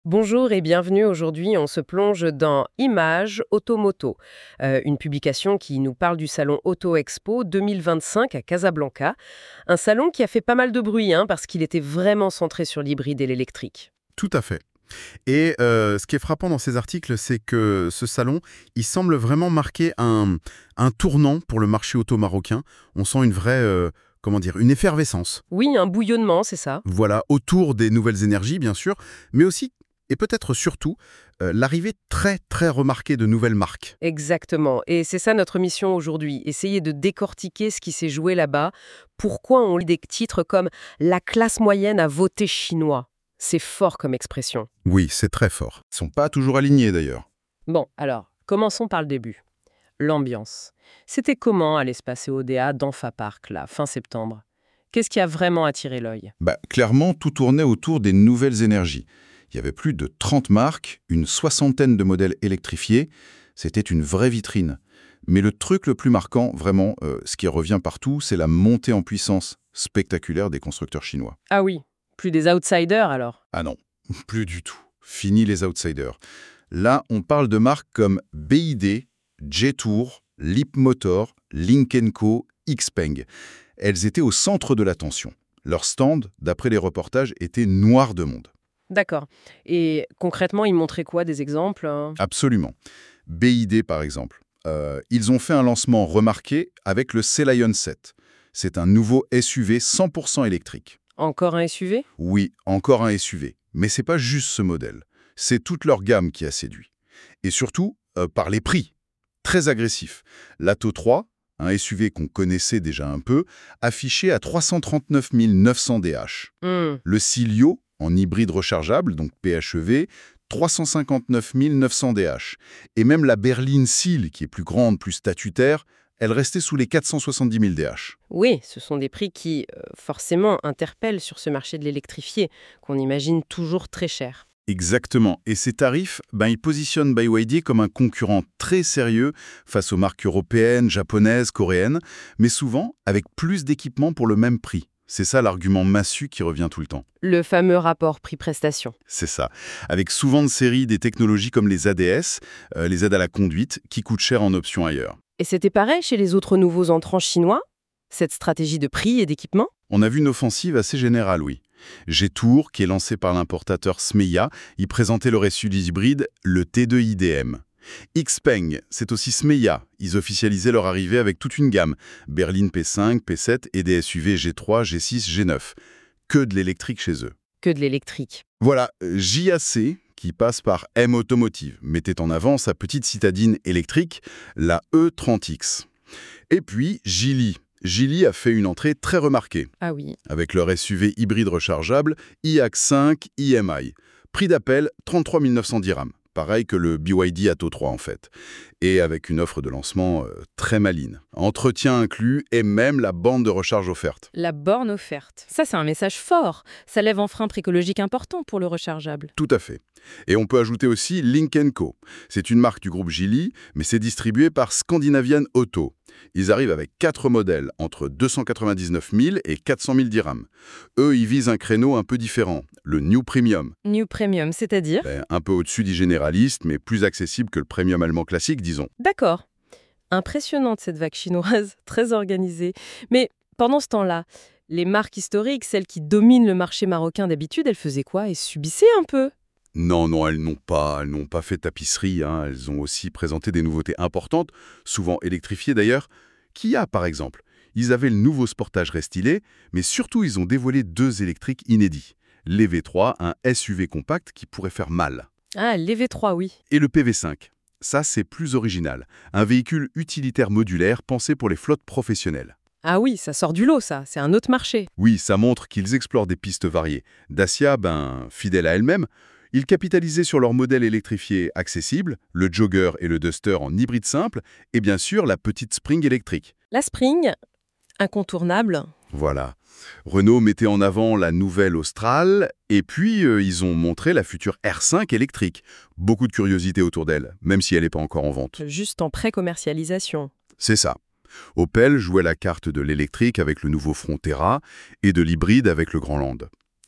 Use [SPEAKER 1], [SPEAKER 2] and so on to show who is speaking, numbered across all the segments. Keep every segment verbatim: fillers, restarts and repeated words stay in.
[SPEAKER 1] Bonjour et bienvenue. Aujourd'hui, on se plonge dans Images Automoto, euh, une publication qui nous parle du salon Auto Expo deux mille vingt-cinq à Casablanca. Un salon qui a fait pas mal de bruit hein, parce qu'il était vraiment centré sur l'hybride et l'électrique.
[SPEAKER 2] Tout à fait. Et euh, ce qui est frappant dans ces articles, c'est que ce salon, il semble vraiment marquer un, un tournant pour le marché auto marocain. On sent une vraie, euh, comment dire, une effervescence.
[SPEAKER 1] Oui, un bouillonnement, c'est ça.
[SPEAKER 2] Voilà, autour des nouvelles énergies, bien sûr, mais aussi, et peut-être surtout, euh, l'arrivée très, très remarquée de nouvelles marques.
[SPEAKER 1] Exactement. Et c'est ça notre mission aujourd'hui, essayer de décortiquer ce qui s'est joué là-bas. Pourquoi on lit des titres comme «La classe moyenne a voté chinois». C'est fort comme expression.
[SPEAKER 2] Oui, c'est très fort. Ils sont pas toujours alignés, d'ailleurs.
[SPEAKER 1] Bon, alors, commençons par le début. L'ambiance. C'était comment à l'espace E O D A d'Enfa Park, là, fin septembre? Qu'est-ce qui a vraiment attiré l'œil?
[SPEAKER 3] Bah, clairement, tout tournait autour des nouvelles énergies. Il y avait plus de trente marques, une soixantaine de modèles électrifiés. C'était une vraie vitrine. Mais le truc le plus marquant, vraiment, euh, ce qui revient partout, c'est la montée en puissance spectaculaire des constructeurs chinois.
[SPEAKER 1] Ah oui, plus des outsiders alors.
[SPEAKER 3] Ah non, plus du tout. Fini les outsiders. Là, on parle de marques comme B Y D, Jetour, Leapmotor, Lynk and Co, Xpeng. Elles étaient au centre de l'attention. Leur stand, d'après les reportages, était noir de monde.
[SPEAKER 1] D'accord. Et concrètement, ils montraient quoi, des exemples hein?
[SPEAKER 3] Absolument. B Y D, par exemple. Euh, ils ont fait un lancement remarqué avec le C-Lion sept. C'est un nouveau S U V cent pour cent électrique.
[SPEAKER 1] Encore un S U V?
[SPEAKER 3] Oui, encore un S U V. Mais c'est pas juste ce modèle. C'est toute leur gamme qui a séduit. Et surtout, euh, par les prix. Très agressifs. L'Atto trois, un S U V qu'on connaissait déjà un peu, affiché à trois cent trente-neuf mille neuf cents D H.
[SPEAKER 1] Hmm.
[SPEAKER 3] Le Cilio, en hybride rechargeable, donc P H E V, trois cent cinquante-neuf mille neuf cents D H. Et même la berline Seal, qui est plus grande, plus statutaire, elle restait sous les quatre cent soixante-dix mille D H.
[SPEAKER 1] Oui, ce sont des prix qui, euh, forcément, interpellent sur ce marché de l'électrifié, qu'on imagine toujours très cher.
[SPEAKER 3] Exactement. Et ces tarifs, ben, ils positionnent B Y D comme un concurrent très sérieux face aux marques européennes, japonaises, coréennes, mais souvent avec plus d'équipements pour le même prix. C'est ça l'argument massu qui revient tout le temps.
[SPEAKER 1] Le fameux rapport prix-prestation.
[SPEAKER 3] C'est ça. Avec souvent de série des technologies comme les A D S, euh, les aides à la conduite, qui coûtent cher en option ailleurs.
[SPEAKER 1] Et c'était pareil chez les autres nouveaux entrants chinois? Cette stratégie de prix et d'équipement?
[SPEAKER 3] On a vu une offensive assez générale, oui. Jetour, qui est lancé par l'importateur Smeya, y présentait leur S U V hybride, le T deux I D M. Xpeng, c'est aussi Smeya. Ils officialisaient leur arrivée avec toute une gamme. Berline P cinq, P sept et des S U V G trois, G six, G neuf. Que de l'électrique chez eux.
[SPEAKER 1] Que de l'électrique.
[SPEAKER 3] Voilà, J A C, qui passe par M Automotive, mettait en avant sa petite citadine électrique, la E trente X. Et puis Geely. Geely a fait une entrée très remarquée,
[SPEAKER 1] Ah oui.
[SPEAKER 3] avec leur S U V hybride rechargeable I A X cinq I M I. Prix d'appel trente-trois mille neuf cents dirhams. Pareil que le B Y D Atto trois en fait. Et avec une offre de lancement euh, très maligne. Entretien inclus et même la bande de recharge offerte.
[SPEAKER 4] La borne offerte. Ça, c'est un message fort. Ça lève un frein écologique important pour le rechargeable.
[SPEAKER 3] Tout à fait. Et on peut ajouter aussi Lynk and Co. C'est une marque du groupe Geely, mais c'est distribué par Scandinavian Auto. Ils arrivent avec quatre modèles, entre deux cent quatre-vingt-dix-neuf mille et quatre cent mille dirhams. Eux, ils visent un créneau un peu différent, le New Premium.
[SPEAKER 4] New Premium, c'est-à-dire?
[SPEAKER 3] Ben, un peu au-dessus du généraliste, mais plus accessible que le Premium allemand classique, disons.
[SPEAKER 4] D'accord. Impressionnante cette vague chinoise, très organisée. Mais pendant ce temps-là, les marques historiques, celles qui dominent le marché marocain d'habitude, elles faisaient quoi? Elles subissaient un peu?
[SPEAKER 3] Non, non, elles n'ont pas, elles n'ont pas fait tapisserie. Hein. Elles ont aussi présenté des nouveautés importantes, souvent électrifiées d'ailleurs. Kia, par exemple. Ils avaient le nouveau Sportage restylé, mais surtout ils ont dévoilé deux électriques inédits. L'E V trois, un S U V compact qui pourrait faire mal.
[SPEAKER 4] Ah, l'E V trois, oui.
[SPEAKER 3] Et le P V cinq. Ça, c'est plus original. Un véhicule utilitaire modulaire pensé pour les flottes professionnelles.
[SPEAKER 4] Ah oui, ça sort du lot, ça. C'est un autre marché.
[SPEAKER 3] Oui, ça montre qu'ils explorent des pistes variées. Dacia, ben, fidèle à elle-même, ils capitalisaient sur leur modèle électrifié accessible, le Jogger et le Duster en hybride simple, et bien sûr la petite Spring électrique.
[SPEAKER 4] La Spring, incontournable.
[SPEAKER 3] Voilà. Renault mettait en avant la nouvelle Austral, et puis euh, ils ont montré la future R cinq électrique. Beaucoup de curiosité autour d'elle, même si elle n'est pas encore en vente.
[SPEAKER 4] Juste en pré-commercialisation.
[SPEAKER 3] C'est ça. Opel jouait la carte de l'électrique avec le nouveau Frontera et de l'hybride avec le Grand Land.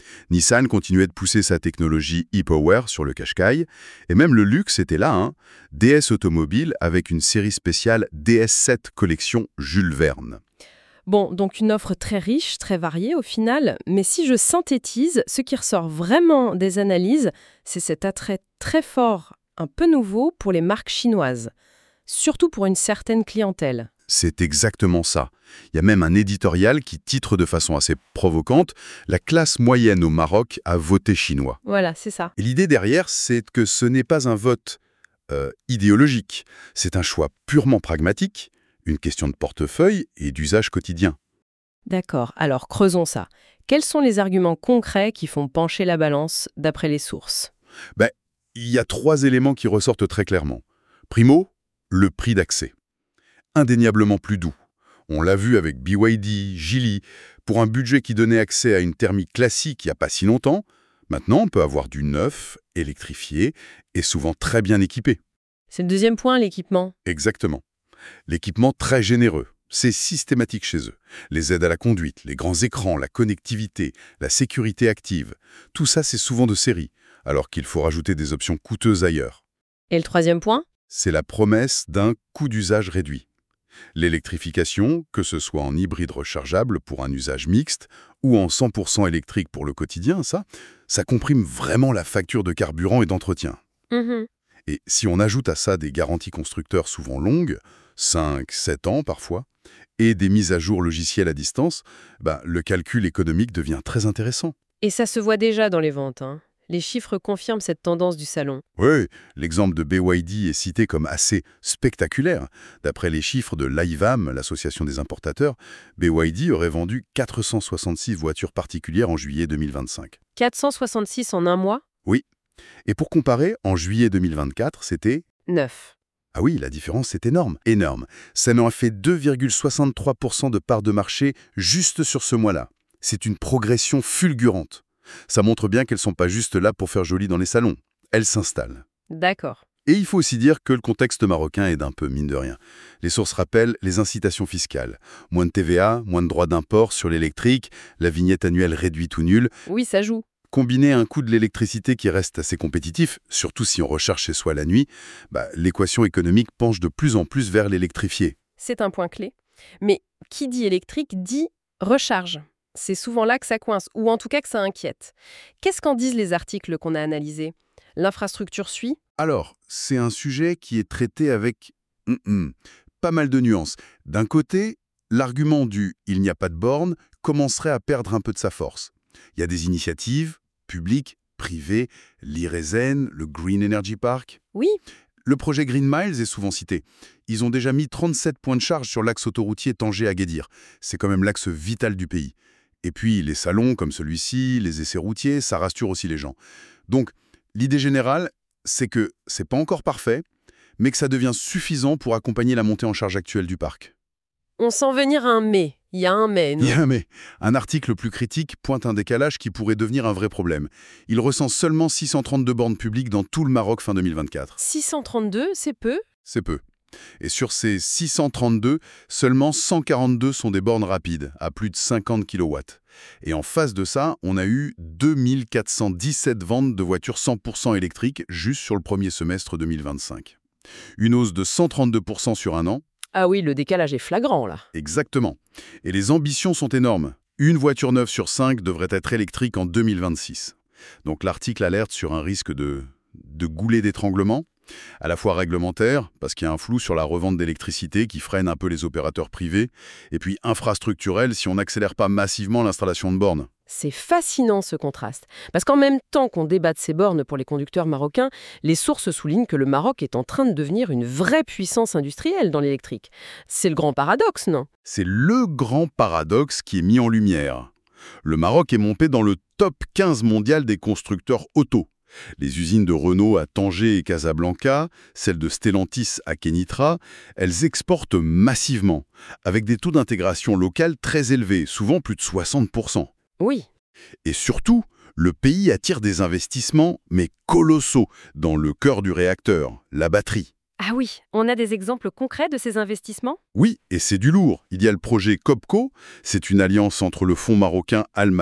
[SPEAKER 3] Nissan continuait de pousser sa technologie e-Power sur le Qashqai, et même le luxe était là, hein. D S Automobile avec une série spéciale D S sept Collection Jules Verne.
[SPEAKER 4] Bon, donc une offre très riche, très variée au final, mais si je synthétise, ce qui ressort vraiment des analyses, c'est cet attrait très fort, un peu nouveau pour les marques chinoises, surtout pour une certaine clientèle.
[SPEAKER 3] C'est exactement ça. Il y a même un éditorial qui titre de façon assez provocante « La classe moyenne au Maroc a voté chinois ».
[SPEAKER 4] Voilà, c'est ça.
[SPEAKER 3] Et l'idée derrière, c'est que ce n'est pas un vote euh, idéologique, c'est un choix purement pragmatique, une question de portefeuille et d'usage quotidien.
[SPEAKER 4] D'accord, alors creusons ça. Quels sont les arguments concrets qui font pencher la balance d'après les sources?
[SPEAKER 3] Ben, il y a trois éléments qui ressortent très clairement. Primo, le prix d'accès. Indéniablement plus doux. On l'a vu avec B Y D, Geely, pour un budget qui donnait accès à une thermique classique il n'y a pas si longtemps. Maintenant, on peut avoir du neuf, électrifié et souvent très bien équipé.
[SPEAKER 4] C'est le deuxième point, l'équipement.
[SPEAKER 3] Exactement. L'équipement très généreux, c'est systématique chez eux. Les aides à la conduite, les grands écrans, la connectivité, la sécurité active, tout ça c'est souvent de série, alors qu'il faut rajouter des options coûteuses ailleurs.
[SPEAKER 4] Et le troisième point?
[SPEAKER 3] C'est la promesse d'un coût d'usage réduit. L'électrification, que ce soit en hybride rechargeable pour un usage mixte ou en cent pour cent électrique pour le quotidien, ça, ça comprime vraiment la facture de carburant et d'entretien.
[SPEAKER 4] Mmh.
[SPEAKER 3] Et si on ajoute à ça des garanties constructeurs souvent longues, cinq, sept ans parfois, et des mises à jour logicielles à distance, bah, le calcul économique devient très intéressant.
[SPEAKER 4] Et ça se voit déjà dans les ventes, hein. Les chiffres confirment cette tendance du salon.
[SPEAKER 3] Oui, l'exemple de B Y D est cité comme assez spectaculaire. D'après les chiffres de l'A I V A M, l'association des importateurs, B Y D aurait vendu quatre cent soixante-six voitures particulières en juillet deux mille vingt-cinq.
[SPEAKER 4] quatre cent soixante-six en un mois?
[SPEAKER 3] Oui. Et pour comparer, en juillet deux mille vingt-quatre, c'était...
[SPEAKER 4] neuf.
[SPEAKER 3] Ah oui, la différence est énorme, énorme. Ça n'en a fait deux virgule soixante-trois pour cent de part de marché juste sur ce mois-là. C'est une progression fulgurante. Ça montre bien qu'elles ne sont pas juste là pour faire joli dans les salons. Elles s'installent.
[SPEAKER 4] D'accord.
[SPEAKER 3] Et il faut aussi dire que le contexte marocain aide un peu, mine de rien. Les sources rappellent les incitations fiscales. Moins de T V A, moins de droits d'import sur l'électrique, la vignette annuelle réduite ou nulle.
[SPEAKER 4] Oui, ça joue.
[SPEAKER 3] Combiné à un coût de l'électricité qui reste assez compétitif, surtout si on recherche chez soi la nuit, bah, l'équation économique penche de plus en plus vers l'électrifié.
[SPEAKER 4] C'est un point clé. Mais qui dit électrique dit recharge. C'est souvent là que ça coince, ou en tout cas que ça inquiète. Qu'est-ce qu'en disent les articles qu'on a analysés? L'infrastructure suit?
[SPEAKER 3] Alors, c'est un sujet qui est traité avec mm -mm, pas mal de nuances. D'un côté, l'argument du « il n'y a pas de borne » commencerait à perdre un peu de sa force. Il y a des initiatives, publiques, privées, l'I R E S E N, le Green Energy Park.
[SPEAKER 4] Oui.
[SPEAKER 3] Le projet Green Miles est souvent cité. Ils ont déjà mis trente-sept points de charge sur l'axe autoroutier Tanger-Agadir. C'est quand même l'axe vital du pays. Et puis, les salons comme celui-ci, les essais routiers, ça rassure aussi les gens. Donc, l'idée générale, c'est que c'est pas encore parfait, mais que ça devient suffisant pour accompagner la montée en charge actuelle du parc.
[SPEAKER 4] On sent venir un mais. Il y a un mais, non?
[SPEAKER 3] Il y a un mais. Un article plus critique pointe un décalage qui pourrait devenir un vrai problème. Il recense seulement six cent trente-deux bornes publiques dans tout le Maroc fin deux mille vingt-quatre.
[SPEAKER 4] six cent trente-deux, c'est peu?
[SPEAKER 3] C'est peu. Et sur ces six cent trente-deux, seulement cent quarante-deux sont des bornes rapides, à plus de cinquante kilowatts. Et en face de ça, on a eu deux mille quatre cent dix-sept ventes de voitures cent pour cent électriques juste sur le premier semestre deux mille vingt-cinq. Une hausse de cent trente-deux pour cent sur un an.
[SPEAKER 4] Ah oui, le décalage est flagrant, là.
[SPEAKER 3] Exactement. Et les ambitions sont énormes. Une voiture neuve sur cinq devrait être électrique en deux mille vingt-six. Donc l'article alerte sur un risque de, de goulet d'étranglement, à la fois réglementaire, parce qu'il y a un flou sur la revente d'électricité qui freine un peu les opérateurs privés, et puis infrastructurel si on n'accélère pas massivement l'installation de bornes.
[SPEAKER 4] C'est fascinant ce contraste. Parce qu'en même temps qu'on débat de ces bornes pour les conducteurs marocains, les sources soulignent que le Maroc est en train de devenir une vraie puissance industrielle dans l'électrique. C'est le grand paradoxe, non?
[SPEAKER 3] C'est le grand paradoxe qui est mis en lumière. Le Maroc est monté dans le top quinze mondial des constructeurs auto. Les usines de Renault à Tanger et Casablanca, celles de Stellantis à Kenitra, elles exportent massivement, avec des taux d'intégration locale très élevés, souvent plus de soixante pour cent.
[SPEAKER 4] Oui.
[SPEAKER 3] Et surtout, le pays attire des investissements, mais colossaux, dans le cœur du réacteur, la batterie.
[SPEAKER 4] Ah oui, on a des exemples concrets de ces investissements?
[SPEAKER 3] Oui, et c'est du lourd. Il y a le projet COPCO, c'est une alliance entre le fonds marocain Almada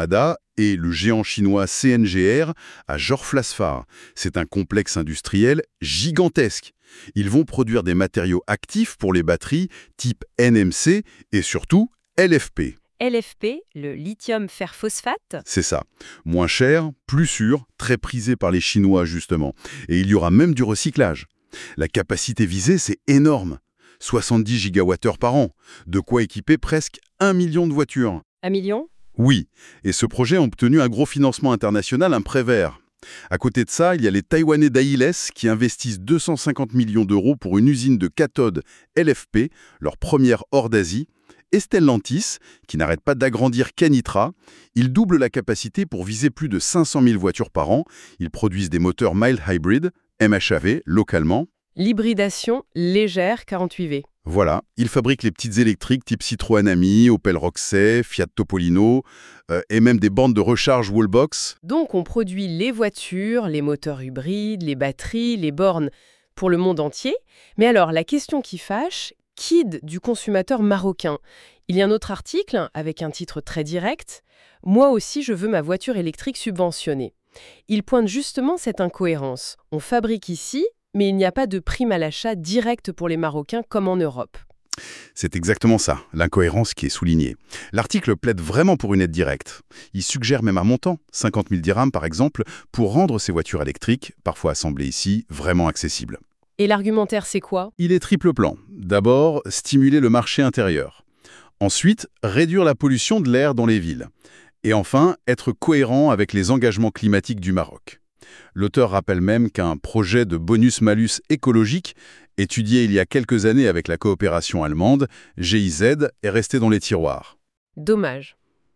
[SPEAKER 3] et le géant chinois C N G R à Jorflasfar. C'est un complexe industriel gigantesque. Ils vont produire des matériaux actifs pour les batteries type N M C et surtout L F P.
[SPEAKER 4] L F P, le lithium fer phosphate.
[SPEAKER 3] C'est ça. Moins cher, plus sûr, très prisé par les Chinois justement. Et il y aura même du recyclage. La capacité visée, c'est énorme. soixante-dix gigawattheures par an. De quoi équiper presque un million de voitures.
[SPEAKER 4] Un million?
[SPEAKER 3] Oui. Et ce projet a obtenu un gros financement international, un prêt vert. À côté de ça, il y a les Taïwanais d'Ailes qui investissent deux cent cinquante millions d'euros pour une usine de cathodes L F P, leur première hors d'Asie. Et Stellantis, qui n'arrête pas d'agrandir Kenitra, ils doublent la capacité pour viser plus de cinq cent mille voitures par an. Ils produisent des moteurs mild hybrid, M H A V, localement.
[SPEAKER 4] L'hybridation légère quarante-huit V.
[SPEAKER 3] Voilà, ils fabriquent les petites électriques type Citroën Ami, Opel Roxay, Fiat Topolino, euh, et même des bornes de recharge Wallbox.
[SPEAKER 4] Donc on produit les voitures, les moteurs hybrides, les batteries, les bornes pour le monde entier. Mais alors, la question qui fâche, quid du consommateur marocain? Il y a un autre article avec un titre très direct. « Moi aussi, je veux ma voiture électrique subventionnée ». Il pointe justement cette incohérence. On fabrique ici, mais il n'y a pas de prime à l'achat directe pour les Marocains comme en Europe.
[SPEAKER 3] C'est exactement ça, l'incohérence qui est soulignée. L'article plaide vraiment pour une aide directe. Il suggère même un montant, cinquante mille dirhams par exemple, pour rendre ces voitures électriques, parfois assemblées ici, vraiment accessibles.
[SPEAKER 4] Et l'argumentaire, c'est quoi?
[SPEAKER 3] Il est triple plan. D'abord, stimuler le marché intérieur. Ensuite, réduire la pollution de l'air dans les villes. Et enfin, être cohérent avec les engagements climatiques du Maroc. L'auteur rappelle même qu'un projet de bonus-malus écologique, étudié il y a quelques années avec la coopération allemande, G I Z, est resté dans les tiroirs.
[SPEAKER 4] Dommage.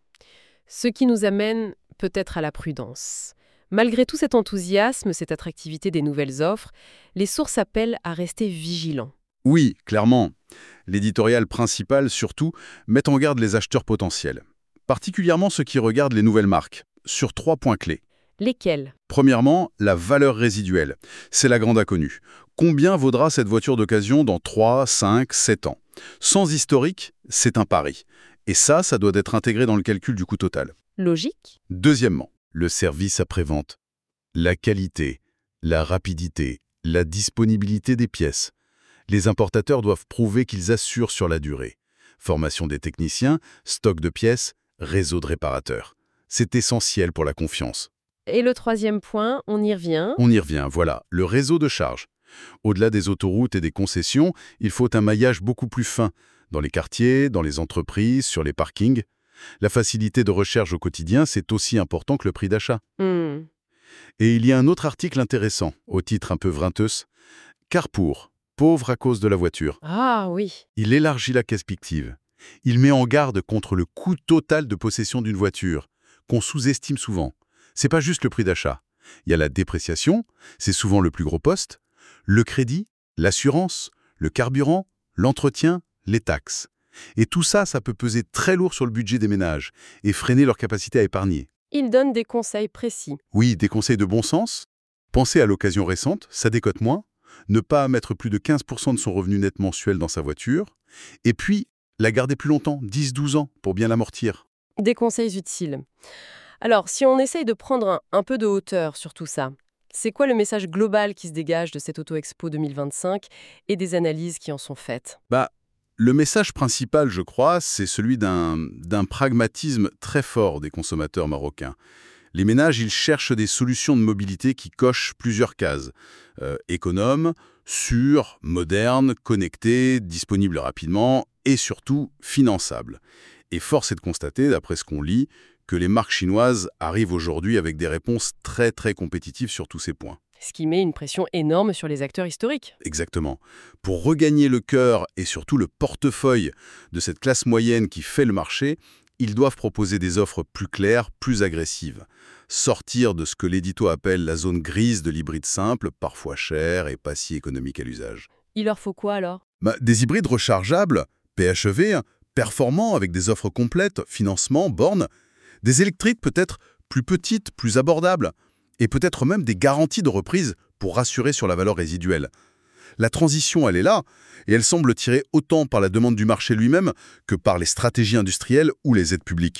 [SPEAKER 4] Ce qui nous amène peut-être à la prudence. Malgré tout cet enthousiasme, cette attractivité des nouvelles offres, les sources appellent à rester vigilants.
[SPEAKER 3] Oui, clairement. L'éditorial principal, surtout, met en garde les acheteurs potentiels. Particulièrement ceux qui regardent les nouvelles marques, sur trois points clés.
[SPEAKER 4] Lesquels?
[SPEAKER 3] Premièrement, la valeur résiduelle. C'est la grande inconnue. Combien vaudra cette voiture d'occasion dans trois, cinq, sept ans? Sans historique, c'est un pari. Et ça, ça doit être intégré dans le calcul du coût total.
[SPEAKER 4] Logique.
[SPEAKER 3] Deuxièmement, le service après-vente. La qualité, la rapidité, la disponibilité des pièces. Les importateurs doivent prouver qu'ils assurent sur la durée. Formation des techniciens, stock de pièces, réseau de réparateurs. C'est essentiel pour la confiance.
[SPEAKER 4] Et le troisième point, on y revient.
[SPEAKER 3] On y revient, voilà, le réseau de charge. Au-delà des autoroutes et des concessions, il faut un maillage beaucoup plus fin, dans les quartiers, dans les entreprises, sur les parkings. La facilité de recherche au quotidien, c'est aussi important que le prix d'achat.
[SPEAKER 4] Hmm.
[SPEAKER 3] Et il y a un autre article intéressant, au titre un peu vrinteus. Carrefour, pauvre à cause de la voiture.
[SPEAKER 4] Ah oui.
[SPEAKER 3] Il élargit la perspective. Il met en garde contre le coût total de possession d'une voiture, qu'on sous-estime souvent. C'est pas juste le prix d'achat. Il y a la dépréciation, c'est souvent le plus gros poste, le crédit, l'assurance, le carburant, l'entretien, les taxes. Et tout ça, ça peut peser très lourd sur le budget des ménages et freiner leur capacité à épargner.
[SPEAKER 4] Il donne des conseils précis.
[SPEAKER 3] Oui, des conseils de bon sens. Pensez à l'occasion récente, ça décote moins. Ne pas mettre plus de quinze pour cent de son revenu net mensuel dans sa voiture. Et puis, la garder plus longtemps, dix douze ans, pour bien l'amortir.
[SPEAKER 4] Des conseils utiles. Alors, si on essaye de prendre un, un peu de hauteur sur tout ça, c'est quoi le message global qui se dégage de cette Auto-Expo deux mille vingt-cinq et des analyses qui en sont faites?
[SPEAKER 3] Bah, le message principal, je crois, c'est celui d'un d'un pragmatisme très fort des consommateurs marocains. Les ménages, ils cherchent des solutions de mobilité qui cochent plusieurs cases. Euh, économes, sûres, modernes, connectées, disponibles rapidement et surtout finançables. Et force est de constater, d'après ce qu'on lit, que les marques chinoises arrivent aujourd'hui avec des réponses très très compétitives sur tous ces points.
[SPEAKER 4] Ce qui met une pression énorme sur les acteurs historiques.
[SPEAKER 3] Exactement. Pour regagner le cœur et surtout le portefeuille de cette classe moyenne qui fait le marché, ils doivent proposer des offres plus claires, plus agressives. Sortir de ce que l'édito appelle la zone grise de l'hybride simple, parfois cher et pas si économique à l'usage.
[SPEAKER 4] Il leur faut quoi alors?
[SPEAKER 3] Bah, des hybrides rechargeables, P H E V, performants avec des offres complètes, financement, bornes. Des électriques peut-être plus petites, plus abordables. Et peut-être même des garanties de reprise pour rassurer sur la valeur résiduelle. La transition, elle est là, et elle semble tirée autant par la demande du marché lui-même que par les stratégies industrielles ou les aides publiques.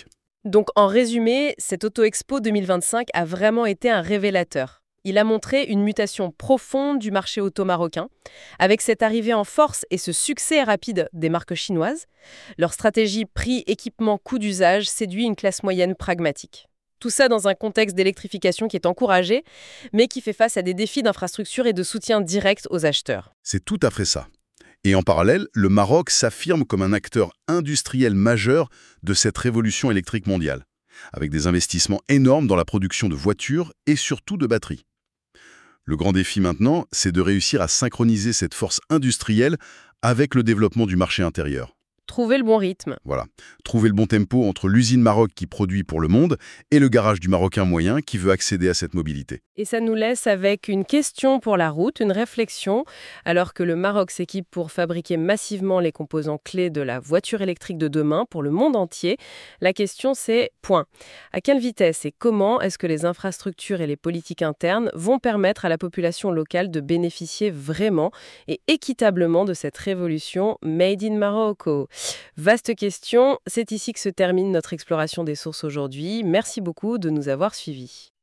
[SPEAKER 1] Donc en résumé, cette Auto Expo deux mille vingt-cinq a vraiment été un révélateur. Il a montré une mutation profonde du marché auto marocain. Avec cette arrivée en force et ce succès rapide des marques chinoises, leur stratégie prix, équipement, coût d'usage séduit une classe moyenne pragmatique. Tout ça dans un contexte d'électrification qui est encouragé, mais qui fait face à des défis d'infrastructure et de soutien direct aux acheteurs.
[SPEAKER 3] C'est tout à fait ça. Et en parallèle, le Maroc s'affirme comme un acteur industriel majeur de cette révolution électrique mondiale, avec des investissements énormes dans la production de voitures et surtout de batteries. Le grand défi maintenant, c'est de réussir à synchroniser cette force industrielle avec le développement du marché intérieur.
[SPEAKER 1] Trouver le bon rythme.
[SPEAKER 3] Voilà. Trouver le bon tempo entre l'usine Maroc qui produit pour le monde et le garage du Marocain moyen qui veut accéder à cette mobilité.
[SPEAKER 1] Et ça nous laisse avec une question pour la route, une réflexion. Alors que le Maroc s'équipe pour fabriquer massivement les composants clés de la voiture électrique de demain pour le monde entier, la question c'est, point. À quelle vitesse et comment est-ce que les infrastructures et les politiques internes vont permettre à la population locale de bénéficier vraiment et équitablement de cette révolution Made in Morocco? Vaste question, c'est ici que se termine notre exploration des sources aujourd'hui. Merci beaucoup de nous avoir suivis.